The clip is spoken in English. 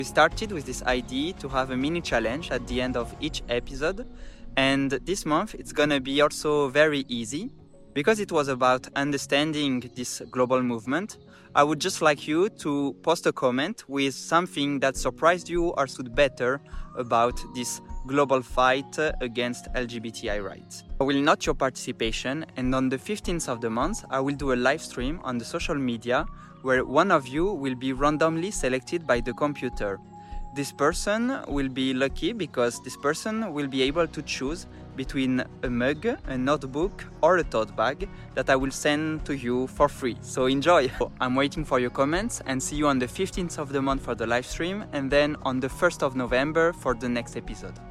We started with this idea to have a mini challenge at the end of each episode, and this month it's gonna be also very easy. Because it was about understanding this global movement, I would just like you to post a comment with something that surprised you or stood better about this global fight against LGBTI rights. I will note your participation, and on the 15th of the month, I will do a live stream on the social media where one of you will be randomly selected by the computer. This person will be lucky because this person will be able to choose between a mug, a notebook, or a tote bag that I will send to you for free. So enjoy! I'm waiting for your comments and see you on the 15th of the month for the live stream and then on the 1st of November for the next episode.